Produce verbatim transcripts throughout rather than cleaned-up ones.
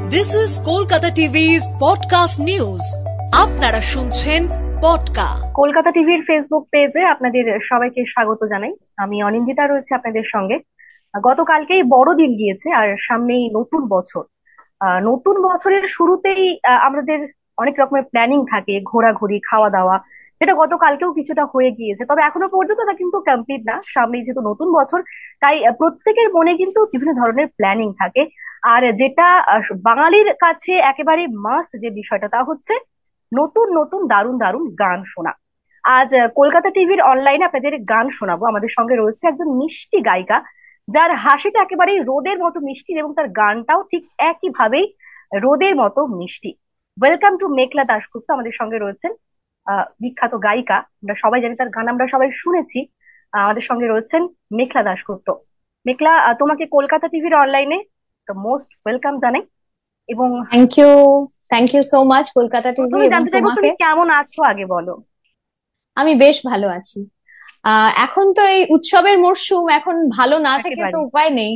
This is Kolkata টিভি's podcast news. আপনারা শুনছেন পডকা। কলকাতা টিভির ফেসবুক পেজে আপনাদের সবাইকে স্বাগত জানাই। আমি অনিন্দিতা রয়েছে আপনাদের সঙ্গে। গতকালকেই বড়দিন গিয়েছে আর সামনেই নতুন বছর। আহ, নতুন বছরের শুরুতেই আহ, আমাদের অনেক রকমের প্ল্যানিং থাকে, ঘোরাঘুরি, খাওয়া দাওয়া, যেটা গতকালকেও কিছুটা হয়ে গিয়েছে। তবে এখনো পর্যন্ত তা কিন্তু কমপ্লিট না। সামনেই যেহেতু নতুন বছর, তাই আহ, প্রত্যেকের মনে কিন্তু বিভিন্ন ধরনের প্ল্যানিং থাকে। আর যেটা আহ, বাঙালির কাছে একেবারে মাস্ট যে বিষয়টা, তা হচ্ছে নতুন নতুন দারুণ দারুণ গান শোনা। আজ আহ, কলকাতা টিভির অনলাইনে আপনাদের গান শোনাবো। আমাদের সঙ্গে রয়েছে একজন মিষ্টি গায়িকা, যার হাসিটা একেবারেই রোদের মতো মিষ্টি এবং তার গানটাও ঠিক একই ভাবেই রোদের মতো মিষ্টি। ওয়েলকাম টু মেঘলা দাশগুপ্ত আমাদের সঙ্গে রয়েছেন। আহ বিখ্যাত গায়িকা, আমরা সবাই জানি, তার গান আমরা সবাই শুনেছি। আহ, আমাদের সঙ্গে রয়েছেন মেঘলা দাশগুপ্ত। মেঘলা, আহ, তোমাকে কলকাতা টিভির অনলাইনে মোস্ট ওয়েলকাম জানাই। এবং thank you. Thank you so much Kolkata TV প্রথমে এবং জানতে চাইবো, তোমাকে। তুমি কেমন আছো আগে বলো। আমি বেশ ভালো আছি। আহ এখন তো এই উৎসবের মরশুম, এখন ভালো না থেকে তো একেবারে। উপায় নেই।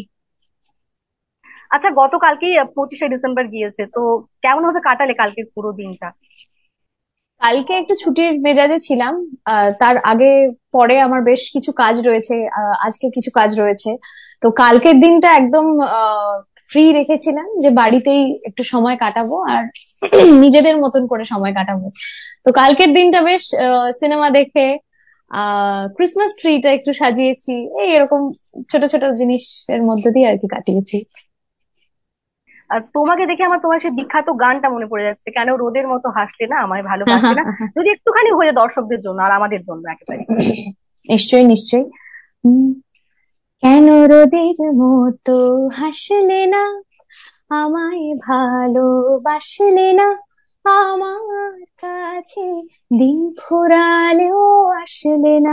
আচ্ছা, গতকালকেই পঁচিশে ডিসেম্বর গিয়েছে, তো কেমন ভাবে কাটালে কালকে পুরো দিনটা? কালকে একটু ছুটির মেজাজে ছিলাম। আহ তার আগে পরে আমার বেশ কিছু কাজ রয়েছে, আহ, আজকে কিছু কাজ রয়েছে। তো কালকের দিনটা একদম আহ ফ্রি রেখেছিলাম, যে বাড়িতেই একটু সময় কাটাবো আর নিজেদের মতন করে সময় কাটাবো। তো কালকের দিনটা বেশ সিনেমা দেখে, আহ ক্রিসমাস ট্রিটা একটু সাজিয়েছি, এই এরকম ছোট ছোট জিনিসের মধ্যে দিয়ে আর কি কাটিয়েছি। আর তোমাকে দেখে আমার তোমার সেই বিখ্যাত গানটা মনে পড়ে যাচ্ছে, কেন রোদের মতো হাসলে না আমায় ভালোবাসলে না। যদি একটুখানি হয়ে যায় দর্শকদের জন্য আর আমাদের জন্য একেবারে। নিশ্চয়ই নিশ্চয়ই। হুম, কেন রোদের মতো হাসলে না, আমায় ভালোবাসলে না, আমার কাছে দিন ফুরালেও আসলে না,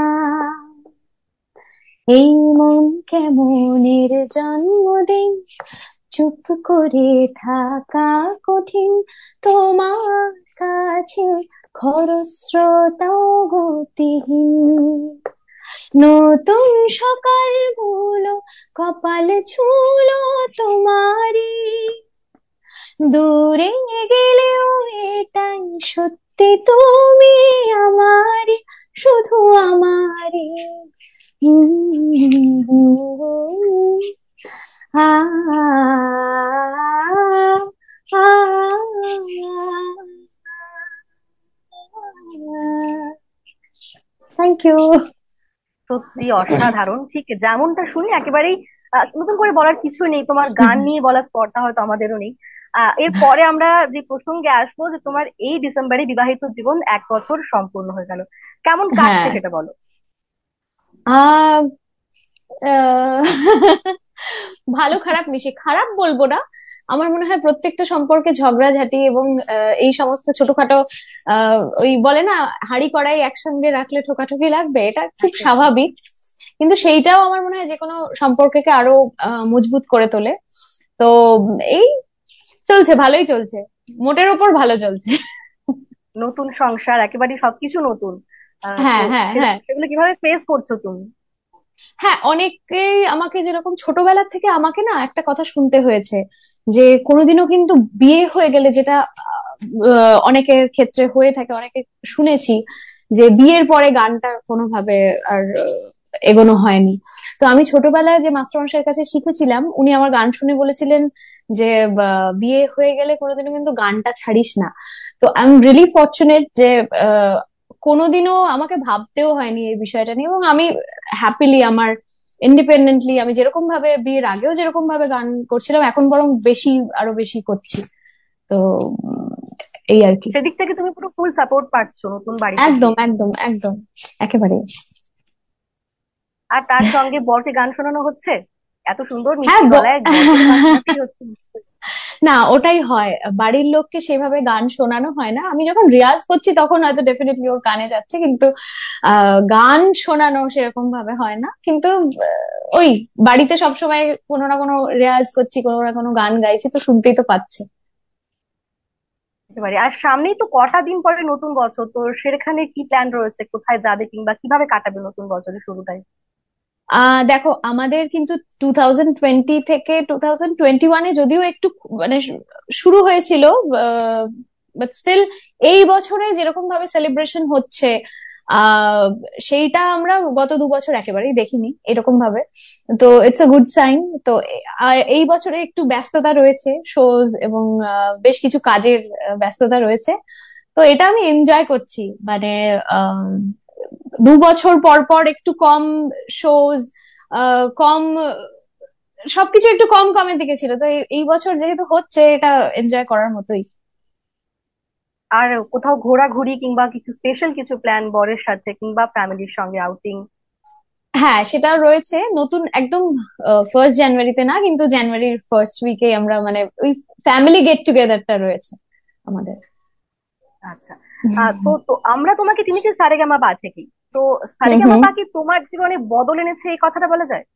এই মন কেমনের জন্মদিন, চুপ করে থাকা কঠিন, তোমার কাছে খরস্রোতাও গতিহীন, নতুন সকালগুলো কপাল ছুঁলো তোমারই, দূরে গেলেও এটাই সত্যি, তুমি আমারই, শুধু আমারই। Thank you. সত্যি অসাধারণ, ঠিক যেমনটা শুনি একেবারেই। আহ, নতুন করে বলার কিছু নেই, তোমার গান নিয়ে বলার স্পর্ধা হয়তো আমাদেরও নেই। আহ এরপরে আমরা যে প্রসঙ্গে আসবো, যে তোমার এই ডিসেম্বরে বিবাহিত জীবন এক বছর সম্পূর্ণ হয়ে গেল, কেমন কাটছে হ্যাঁ। সেটা বলো। আহ আহ, ভালো খারাপ মিশে, খারাপ বলবো না। আমার মনে হয় প্রত্যেকটা সম্পর্কে ঝগড়াঝাটি এবং আহ, এই সমস্ত ছোটখাটো, আহ, ওই বলে না, হাঁড়ি কড়াই একসঙ্গে রাখলে ঠোকাঠুকি লাগবে, এটা খুব একেবারে। স্বাভাবিক। কিন্তু সেইটাও আমার মনে হয় যে কোনো সম্পর্ককে আরো আহ, মজবুত করে তোলে। তো এই চলছে, ভালোই চলছে, মোটের ওপর ভালো চলছে। নতুন সংসার, একেবারে সবকিছু নতুন। আহ তো হ্যাঁ, হ্যাঁ, সে- হ্যাঁ। সেগুলো কিভাবে ফেস করছো তুমি? হ্যাঁ, অনেকেই আমাকে, যেরকম ছোটবেলা থেকে আমাকে না একটা কথা শুনতে হয়েছে, যে কোনোদিনও কিন্তু বিয়ে হয়ে গেলে, যেটা আহ, অনেকের ক্ষেত্রে হয়ে থাকে, অনেকে শুনেছি যে বিয়ের পরে গানটা কোনোভাবে আর আহ, এগোনো হয়নি। তো আমি ছোটবেলায় যে মাস্টারমশাইয়ের কাছে শিখেছিলাম, উনি আমার গান শুনে বলেছিলেন যে আহ, বিয়ে হয়ে গেলে কোনোদিনও কিন্তু গানটা ছাড়িস না। তো আই এম রিয়েলি ফরচুনেট যে আহ, কোনোদিনও আমাকে ভাবতেও হয়নি এই বিষয়টা নিয়ে, এবং আমি হ্যাপিলি আমার ইন্ডিপেন্ডেন্টলি, আমি যেরকম ভাবে বিয়ের আগেও যেরকম ভাবে গান করছিলাম, এখন বরং বেশি, আরো বেশি করছি। তো উম, এই আর কি। সেদিক থেকে তুমি পুরো ফুল সাপোর্ট পাচ্ছ নতুন বাড়িতে একদম গিয়ে। একদম একদম, একেবারে। আর তার সঙ্গে বরকে গান শোনানো হচ্ছে, এত সুন্দর হ্যাঁ, মিষ্টি ব- গলায় বরকে তো গান শোনাতেই হচ্ছে। না, ওটাই হয়, বাড়ির লোককে সেভাবে গান শোনানো হয় না। আমি যখন রিয়াজ করছি তখন হয়তো ডেফিনেটলি ওর কানে যাচ্ছে, কিন্তু আহ গান শোনানো সেরকম ভাবে হয় না। কিন্তু আহ, ওই বাড়িতে সবসময় কোনো না কোনো রেয়াজ করছি, কোনো না কোনো গান গাইছি, তো শুনতেই তো পাচ্ছে। একেবারে। আর সামনেই তো কটা দিন পরে নতুন বছর, তো সেখানে কি প্ল্যান রয়েছে, কোথায় যাবে কিংবা কিভাবে কাটাবে নতুন বছরের শুরুটাই? আহ দেখো, আমাদের কিন্তু টু থাউজেন্ড টোয়েন্টি থেকে টু থাউজেন্ড টোয়েন্টি ওয়ানে যদিও একটু মানে শু- শুরু হয়েছিল, বাট স্টিল এই বছরে যেরকম ভাবে সেলিব্রেশন হচ্ছে আহ সেইটা আমরা গত দু বছর একেবারেই দেখিনি এরকম ভাবে। তো ইটস আ গুড সাইন। তো আহ, এই বছরে একটু ব্যস্ততা রয়েছে, শোজ এবং আহ, বেশ কিছু কাজের আহ, ব্যস্ততা রয়েছে। তো এটা আমি এনজয় করছি। মানে আম, দু বছর পর পর একটু কম শোজ, কম সবকিছু একটু কম কমের দিকে ছিল, তো এই এই বছর যেহেতু হচ্ছে এটা এনজয় করার মতোই। আর কোথাও ঘোরাঘুরি কিংবা কিছু স্পেশাল কিছু প্ল্যান বরের সাথে কিংবা ফ্যামিলির সঙ্গে আউটিং? হ্যাঁ, সেটা রয়েছে নতুন একদম। ফার্স্ট জানুয়ারিতে না, কিন্তু জানুয়ারির ফার্স্ট উইকে আমরা মানে ওই ফ্যামিলি গেট টুগেদারটা রয়েছে আমাদের। আচ্ছা। আহ, তো তো আমরা তোমাকে চিনেছি সারেগামা পা থেকেই। তো হুম সারেগামা হুম। পা কি তোমার জীবনে বদল এনেছে, এই কথাটা বলা যায়?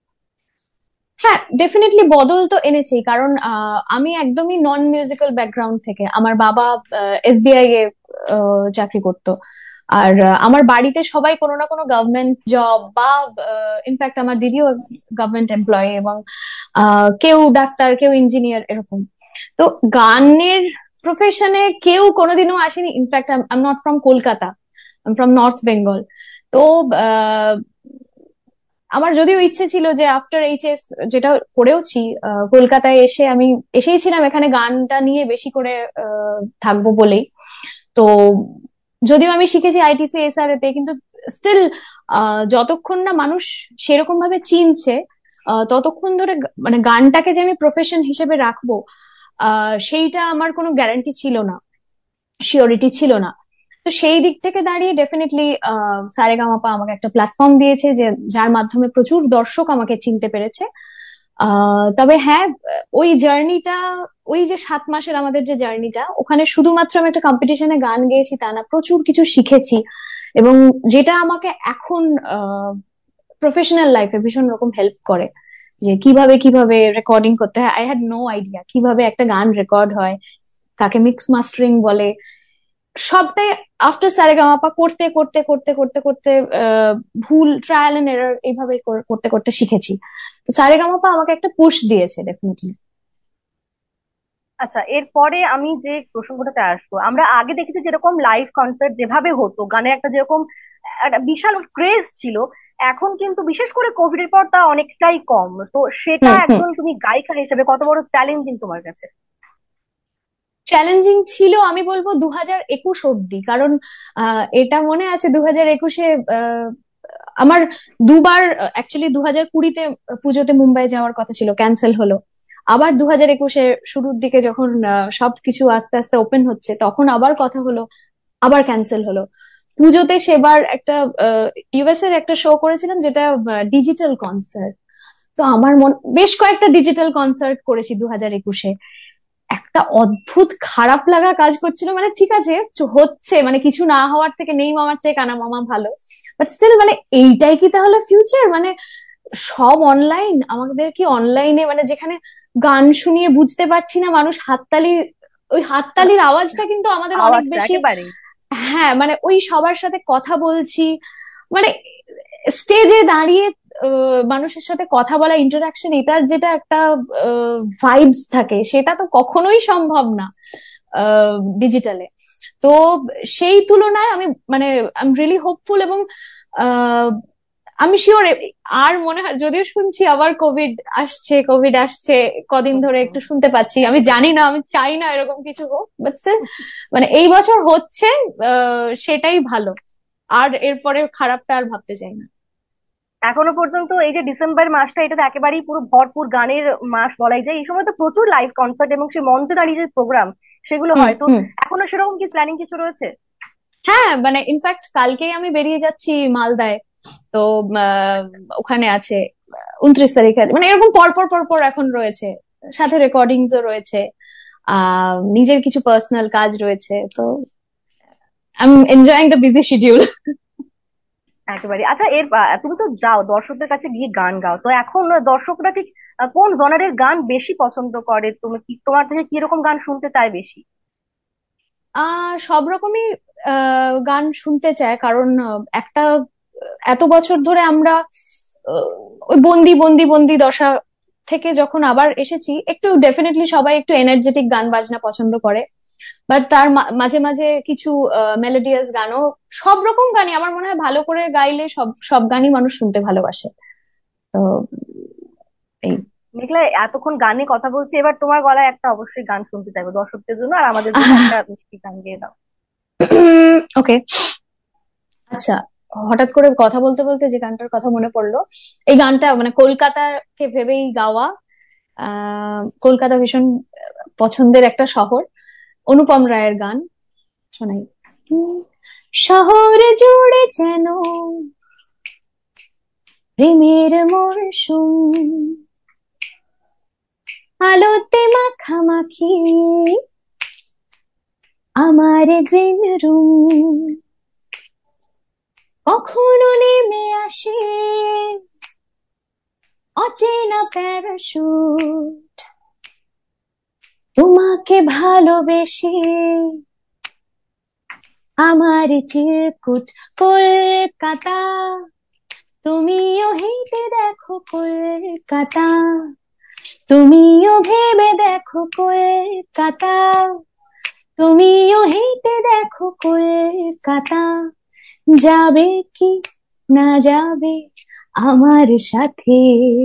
হ্যাঁ, ডেফিনেটলি বদল তো এনেছেই, কারণ আহ, আমি একদমই নন মিউজিক্যাল ব্যাকগ্রাউন্ড থেকে। আমার বাবা এসবিআই এ আহ, চাকরি করতো। আর আহ, আমার বাড়িতে সবাই কোনো না কোনো গভর্নমেন্ট জব বা ইনফ্যাক্ট আমার দিদিও গভর্নমেন্ট এমপ্লয়ি, এবং আহ, কেউ ডাক্তার, কেউ ইঞ্জিনিয়ার, এরকম। তো গানের প্রফেশনে কেউ কোনোদিনও আসেনি। In fact I am not from Kolkata, I am from north Bengal. তো আহ, আমার যদিও ইচ্ছে ছিল যে আফটার এইচএস, যেটা করেওছি, আহ, কলকাতায় এসে আমি এসেই ছিলাম এখানে গানটা নিয়ে বেশি করে আহ, থাকবো বলেই। তো যদিও আমি শিখেছি আইটিসি এসআর তে, কিন্তু স্টিল যতক্ষণ না মানুষ সেরকম ভাবে চিনছে আহ, ততক্ষণ ধরে গা- মানে গানটাকে যে আমি প্রফেশন হিসেবে রাখবো আহ সেইটা আমার কোনো গ্যারান্টি ছিল না, শিওরিটি ছিল না। তো সেই দিক থেকে দাঁড়িয়ে ডেফিনেটলি সারেগামাপা আমাকে একটা প্ল্যাটফর্ম দিয়েছে, যে যার মাধ্যমে প্রচুর দর্শক আমাকে চিনতে পেরেছে। আহ তবে হ্যাঁ, ওই জার্নিটা, ওই যে সাত মাসের আমাদের যে জার্নিটা, ওখানে শুধুমাত্র আমি একটা কম্পিটিশনে গান গেয়েছি তা না, প্রচুর কিছু শিখেছি। এবং যেটা আমাকে এখন প্রফেশনাল লাইফে ভীষণ রকম হেল্প করে, যে কিভাবে কিভাবে রেকর্ডিং করতে হয়। আই হ্যাড নো আইডিয়া কিভাবে একটা গান রেকর্ড হয়, কাকে মিক্স মাস্টারিং বলে, সবটাই আফটার সারেগামাপা করতে করতে করতে করতে করতে আহ, ভুল, ট্রায়াল এন্ড এরর এইভাবে কর- করতে করতে শিখেছি। তো সারেগামাপা আমাকে একটা পুশ দিয়েছে ডেফিনেটলি। আচ্ছা, এরপরে আমি যে প্রসঙ্গটাতে আসবো, আমরা আগে দেখেছি যেরকম লাইভ কনসার্ট যেভাবে হতো, গানের একটা যেরকম একটা বিশাল ক্রেজ ছিল, এখন কিন্তু বিশেষ করে কোভিড এর পর তা অনেকটাই কম। তো সেটা হুম হুম। একজন তুমি গায়িকা হিসেবে কত বড় চ্যালেঞ্জিং তোমার কাছে? চ্যালেঞ্জিং ছিল আমি বলবো দু হাজার একুশ অব্দি, কারণ আহ, এটা মনে আছে দু হাজার একুশে আমার দুবার, অ্যাকচুয়ালি দু হাজার কুড়িতে পুজোতে মুম্বাই যাওয়ার কথা ছিল, ক্যান্সেল হলো। আবার দু হাজার একুশে শুরুর দিকে যখন আহ, সবকিছু আস্তে আস্তে ওপেন হচ্ছে, তখন আবার কথা হলো, আবার ক্যান্সেল হলো। পুজোতে সেবার একটা ইউএস এর একটা শো করেছিলাম, যেটা ডিজিটাল কনসার্ট। তো আমার মন বেশ কয়েকটা ডিজিটাল কনসার্ট করেছি দু হাজার একুশে। একটা অদ্ভুত খারাপ লাগা কাজ করছিল, মানে ঠিক আছে চ- হচ্ছে, মানে কিছু না হওয়ার থেকে নেই মামার চেয়ে কানা মামা ভালো। বাট স্টিল মানে এইটাই কি তাহলে ফিউচার? মানে সব অনলাইন, আমাদের কি অনলাইনে, মানে যেখানে গান শুনিয়ে বুঝতে পারছি না মানুষ হাততালি, ওই হাততালির আওয়াজটা কিন্তু আমাদের অনেক আওয়াজটা বেশি। একেবারেই। হ্যাঁ, মানে ওই সবার সাথে কথা বলছি, মানে স্টেজে দাঁড়িয়ে আহ, মানুষের সাথে কথা বলা, ইন্টারাকশন, এটার যেটা একটা ভাইবস থাকে, সেটা তো কখনোই সম্ভব না ডিজিটালে। তো সেই তুলনায় আমি মানে আই এম রিয়েলি হোপফুল, এবং আহ, আমি শিওর আর মনে হয়, যদিও শুনছি আবার কোভিড আসছে, কোভিড আসছে কদিন হুম, ধরে হুম, একটু শুনতে পাচ্ছি, আমি একেবারে। জানি না, আমি চাই না এরকম কিছু হোক, বাট মানে এই বছর হচ্ছে আহ, সেটাই ভালো। আর এরপরে খারাপটা আর ভাবতে চাই না। এখনো পর্যন্ত এই যে ডিসেম্বর মাসটা, এটা তো একেবারেই পুরো ভরপুর গানের মাস বলাই যায়। এই সময় তো প্রচুর লাইভ কনসার্ট এবং সেই মঞ্চে দাঁড়িয়ে যে প্রোগ্রাম সেগুলো হুম হয়। তো হুম। এখনো সেরকম কি প্ল্যানিং কিছু রয়েছে? হ্যাঁ, মানে ইনফ্যাক্ট কালকেই আমি বেরিয়ে যাচ্ছি মালদায়। তো আহ, ওখানে আছে উনত্রিশ তারিখে আছে। মানে এরকম পরপর পরপর এখন রয়েছে, সাথে রেকর্ডিংসও রয়েছে, আহ নিজের কিছু পার্সোনাল কাজ রয়েছে। তো I am enjoying the busy schedule. একেবারে। আচ্ছা, এর আহ, তুমি তো যাও দর্শকদের কাছে গিয়ে গান গাও, তো এখন দর্শকরা ঠিক আহ, কোন জনারের গান বেশি পছন্দ করে? তুমি কি, তোমার থেকে কি রকম গান শুনতে চায় বেশি? আহ সব রকমই আহ, গান শুনতে চায়, কারণ আহ, একটা এত বছর ধরে আমরা আহ, ওই বন্দি বন্দি বন্দি দশা থেকে যখন আবার এসেছি, একটু ডেফিনেটলি সবাই একটু এনার্জেটিক গান বাজনা পছন্দ করে, বাট তার মা- মাঝে মাঝে কিছু মেলোডিয়াস গানও, সব রকম গানই আমার মনে হয় ভালো করে গাইলে সব সব গানই মানুষ শুনতে ভালোবাসে। তো এই মেঘলা, এতক্ষণ গানে কথা বলছি, এবার তোমার গলায় একটা অবশ্যই গান শুনতে চাইবো দর্শকদের জন্য আর আমাদের জন্য, একটা মিষ্টি গান গেয়ে দাও। ওকে, আচ্ছা, হঠাৎ করে কথা বলতে বলতে যে গানটার কথা মনে পড়লো, এই গানটা মানে কলকাতাকে ভেবেই গাওয়া। আহ কলকাতা ভীষণ পছন্দের একটা শহর, অনুপম রায়ের গান শোনাই। উম, শহর জুড়ে যেন প্রেমের মরশুম, আলোতে মাখামাখি আমার গ্রিন রুম, কখনো নেমে আসে অচেনা প্যারাশুট, তোমাকে ভালোবেসে আমার চিরকুট কলকাতা, তুমিও হেঁটে দেখো কলকাতা, তুমিও ভেবে দেখো কলকাতা, তুমিও হেঁটে দেখো কলকাতা, যাবে কি না যাবে আমার সাথে।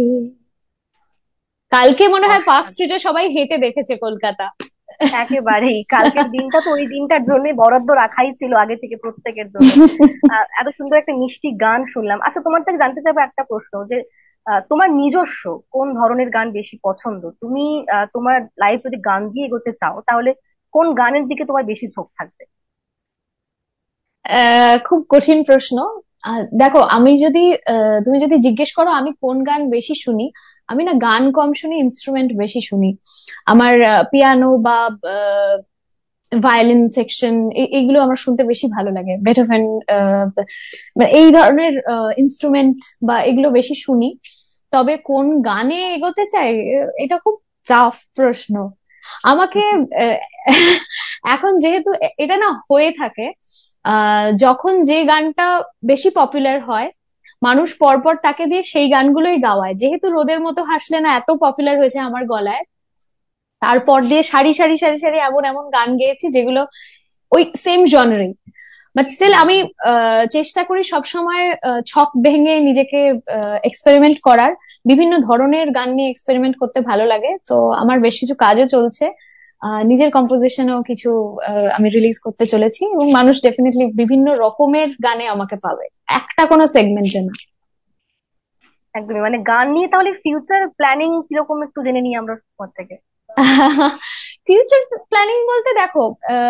কালকে মনে হয় পার্ক অসাধারণ। স্ট্রিটে সবাই হেঁটে দেখেছে কলকাতা। একেবারেই, কালকের দিনটা তো ওই দিনটার জন্য বরাদ্দ রাখাই ছিল আগে থেকে প্রত্যেকের জন্য। আহ, এত সুন্দর একটা মিষ্টি গান শুনলাম। আচ্ছা, তোমার থেকে জানতে চাইবো একটা প্রশ্ন, যে আহ, তোমার নিজস্ব কোন ধরনের গান বেশি পছন্দ? তুমি আহ, তোমার লাইফ যদি গান দিয়ে এগোতে চাও, তাহলে কোন গানের দিকে তোমার বেশি ঝোঁক থাকবে? আহ খুব কঠিন প্রশ্ন। আহ, দেখো, আমি যদি আহ, তুমি যদি জিজ্ঞেস করো আমি কোন গান বেশি শুনি, আমি না গান কম শুনি, ইনস্ট্রুমেন্ট বেশি শুনি। আমার পিয়ানো বা ভায়োলিন সেকশন, এইগুলো আমার শুনতে বেশি ভালো লাগে। বেথোভেন, আহ, মানে এই ধরনের ইনস্ট্রুমেন্ট বা এগুলো বেশি শুনি। তবে কোন গানে এগোতে চাই, আহ, এটা খুব টাফ প্রশ্ন আমাকে। আহ, এখন যেহেতু এ- এটা না হয়ে থাকে, আহ যখন যে গানটা বেশি পপুলার হয়, মানুষ পরপর তাকে দিয়ে সেই গানগুলোই গাওয়ায়। যেহেতু রোদের মতো হাসলে না এত পপুলার হয়েছে আমার গলায়, তারপর দিয়ে সারি সারি সারি সারি এমন এমন গান গেয়েছি যেগুলো ওই সেম জনরে। বাট স্টিল আমি আহ, চেষ্টা করি সবসময় আহ, ছক ভেঙে নিজেকে এক্সপেরিমেন্ট করার। বিভিন্ন ধরনের গান নিয়ে এক্সপেরিমেন্ট করতে ভালো লাগে, তো আমার বেশ কিছু কাজও চলছে। আহ, নিজের কম্পোজিশনও কিছু আহ, আমি রিলিজ করতে চলেছি, এবং মানুষ ডেফিনেটলি বিভিন্ন রকমের গানে আমাকে পাবে, একটা কোনো সেগমেন্টে না। একদমই, মানে গান নিয়ে তাহলে ফিউচার প্ল্যানিং কিরকম একটু জেনে নিই আমরা তোমার থেকে। ফিউচার প্ল্যানিং বলতে দেখো,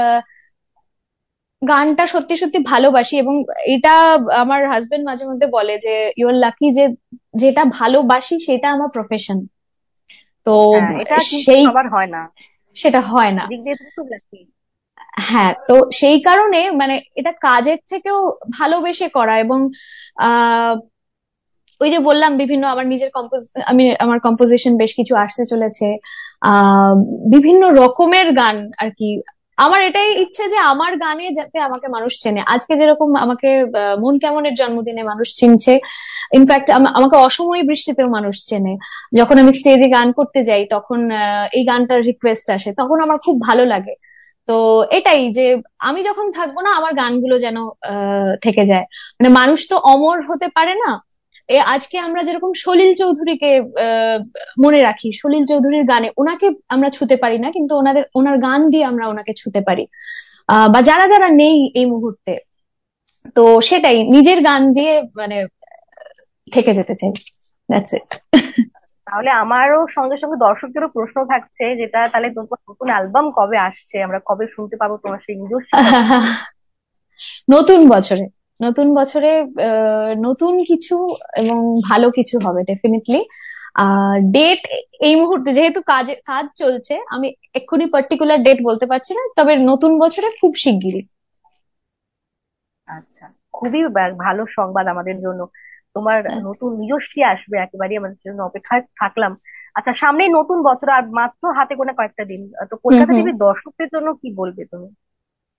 গানটা সত্যি সত্যি ভালোবাসি, এবং এটা আমার হাজবেন্ড মাঝে মধ্যে বলে যে ইউ আর লাকি যে যেটা ভালোবাসি সেটা আমার প্রফেশন। তো হ্যাঁ, এটা কিন্তু সেই, সবার হয় না। সেটা হয় না। এদিক দিয়ে তুমি খুব লাকি। হ্যাঁ, তো সেই কারণে মানে এটা কাজের থেকেও ভালোবেসে করা। এবং আহ ওই যে বললাম, বিভিন্ন আমার নিজের কম্পোজ আমি আমার কম্পোজিশন বেশ কিছু আসতে চলেছে। আহ বিভিন্ন রকমের গান আর কি। আমার এটাই ইচ্ছে যে আমার গানে যাতে আমাকে মানুষ চেনে, আজকে যেরকম আমাকে আহ, মন কেমনের জন্মদিনে মানুষ চিনছে, ইনফ্যাক্ট আমাকে অসময়ে বৃষ্টিতেও মানুষ চেনে। যখন আমি স্টেজে গান করতে যাই তখন আহ, এই গানটার রিকোয়েস্ট আসে, তখন আমার খুব ভালো লাগে। তো এটাই যে আমি যখন থাকবো না আমার গানগুলো যেন আহ থেকে যায়। মানে মানুষ তো অমর হতে পারে না। এ আজকে আমরা যেরকম সলিল চৌধুরীকে আহ, মনে রাখি, সলিল চৌধুরীর গানে ওনাকে আমরা ছুতে পারি না, কিন্তু ওনাদের ওনার গান দিয়ে আমরা ওনাকে ছুতে পারি। আহ, বা যারা যারা নেই এই মুহূর্তে, তো সেটাই নিজের গান দিয়ে মানে থেকে যেতে চাই। That's it. তাহলে আমারও সঙ্গে সঙ্গে দর্শকদেরও প্রশ্ন থাকছে, যেটা তাহলে তোমার নতুন অ্যালবাম কবে আসছে, আমরা কবে শুনতে পাবো তোমার সেই নিজস্ব কণ্ঠে? নতুন বছরে, নতুন বছরে আহ, নতুন কিছু এবং ভালো কিছু হবে ডেফিনেটলি। আর ডেট এই মুহূর্তে যেহেতু কাজে কাজ চলছে, আমি এক্ষুনি পার্টিকুলার ডেট বলতে পারছি না, তবে নতুন বছরে খুব শিগগিরই। আচ্ছা, খুবই বা- ভালো সংবাদ আমাদের জন্য। তোমার নতুন নিজস্ব আসবে, একেবারে আমাদের জন্য অপেক্ষায় থাকলাম। আচ্ছা, সামনেই নতুন বছর, আর মাত্র হাতে গোনা কয়েকটা দিন, তো হুম কলকাতা হুম। টিভির দর্শকদের জন্য কি বলবে তুমি?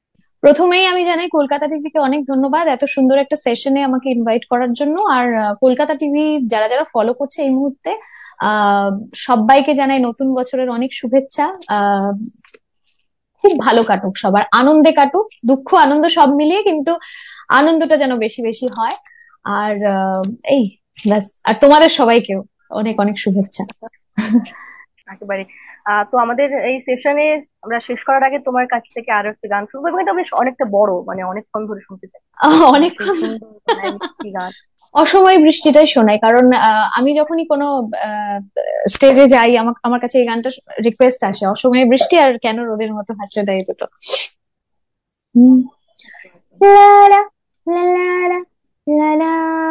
প্রথমেই আমি জানাই কলকাতা টিভিকে অনেক ধন্যবাদ এত সুন্দর একটা সেশনে আমাকে ইনভাইট করার জন্য। আর আহ, কলকাতা টিভি যারা যারা ফলো করছে এই মুহূর্তে, আহ সবাইকে জানাই নতুন বছরের অনেক শুভেচ্ছা। আহ খুব ভালো কাটুক, সবার আনন্দে কাটুক, দুঃখ আনন্দ সব মিলিয়ে, কিন্তু আনন্দটা যেন বেশি বেশি হয়। আর আহ, এই ব্যাস। আর তোমাদের সবাইকেও অনেক অনেক শুভেচ্ছা। একেবারে। আহ তো আমাদের এই সেশনে আমরা শেষ করার আগে তোমার কাছ থেকে আরো একটা গান শুনবো, এবং এটা বেশ অনেকটা বড়, মানে অনেকক্ষণ ধরে শুনতে চাই। আহ, আহ সেই অনেকক্ষণ। সুন্দর মায়াবী একটি গান। অসময় বৃষ্টিটাই শোনাই, কারণ আহ, আমি যখনই কোনো স্টেজে যাই আমার আমার কাছে এই গানটা রিকোয়েস্ট আসে, অসময়ে বৃষ্টি আর কেন রোদের মতো ভাসলে দেয়, এই দুটো। হুম। লা লা লা লা লা লা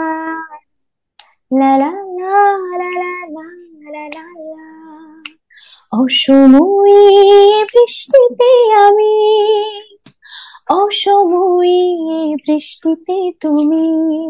লা লা লা লা লা লা লা লা লা। অসময়ে বৃষ্টিতে আমি, অসময়ে বৃষ্টিতে তুমি,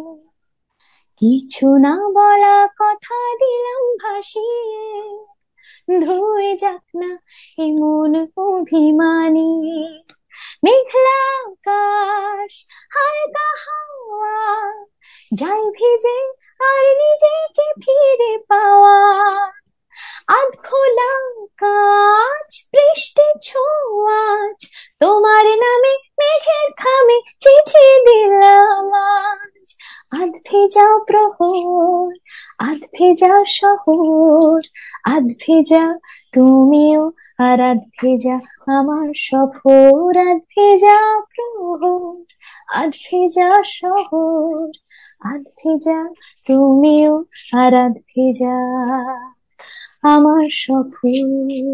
কিছু না বলা কথা দিলাম ভাসিয়ে, ধুয়ে যাক না এমন অভিমানী। মেঘলা আকাশ, হালকা হাওয়া, যাই ভিজে আর নিজেকে ফিরে পাওয়া। আধ খোলা কাঁচ, বৃষ্টি ছোঁয়াচ, তোমার নামে মেঘের খামে চিঠি দিলাম আজ। আধ ভেজা প্রহর, আধ ভেজা শহর, আধ ভেজা তুমিও আর আধ ভেজা আমার সফর। আধ ভেজা প্রহর, আধ ভেজা শহর, আধ ভেজা তুমিও আর আধ ভেজা আমার সফর।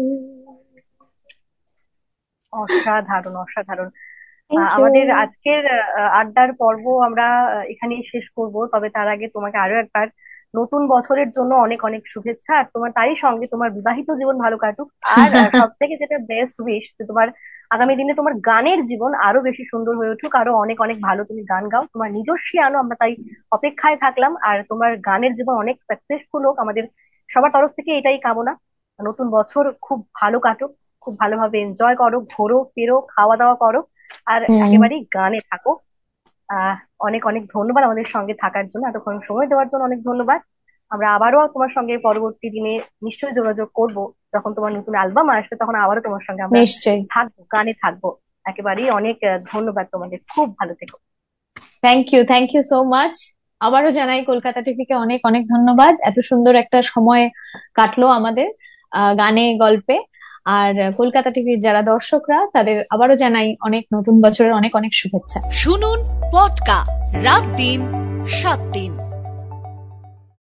অসাধারণ, অসাধারণ। Thank ah, you. আমাদের আজকের আহ, আড্ডার পর্ব আমরা আহ, এখানেই শেষ করব। তবে তার আগে তোমাকে আরো একবার নতুন বছরের জন্য অনেক অনেক শুভেচ্ছা, আর তোমার তারই সঙ্গে তোমার বিবাহিত জীবন ভালো কাটুক। আর সব থেকে যেটা বেস্ট উইশ, তোমার আগামী দিনে তোমার গানের জীবন আরো বেশি সুন্দর হয়ে উঠুক, আরো অনেক অনেক ভালো তুমি গান গাও, তোমার নিজস্ব আনো, আমরা তাই অপেক্ষায় থাকলাম। আর তোমার গানের জীবন অনেক সাকসেসফুল হোক, আমাদের সবার তরফ থেকে এটাই কামনা। নতুন বছর খুব ভালো কাটুক, খুব ভালোভাবে এনজয় করো, ঘোরো ফেরো, খাওয়া দাওয়া করো, আর হুম। একেবারেই গানে থাকো। আহ অনেক অনেক ধন্যবাদ আমাদের সঙ্গে থাকার জন্য, এতক্ষণ সময় দেওয়ার জন্য অনেক ধন্যবাদ। আমরা আবারও তোমার সঙ্গে পরবর্তী দিনে নিশ্চয়ই যোগাযোগ করব। যখন তোমার নতুন অ্যালবাম আসবে তখন আবারও তোমার সঙ্গে আমরা নিশ্চয়ই। থাকবো, গানে থাকবো। একেবারেই অনেক আহ, ধন্যবাদ তোমাদের, খুব ভালো থেকো। Thank you, thank you so much. আবারও জানাই কলকাতা টিভিকে অনেক অনেক ধন্যবাদ, এত সুন্দর একটা সময় কাটলো আমাদের আহ, গানে গল্পে। আর আহ, কলকাতা টিভির যারা দর্শকরা তাদের আবারও জানাই অনেক নতুন বছরের অনেক অনেক শুভেচ্ছা। শুনুন পডকা রাত দিন সাত দিন।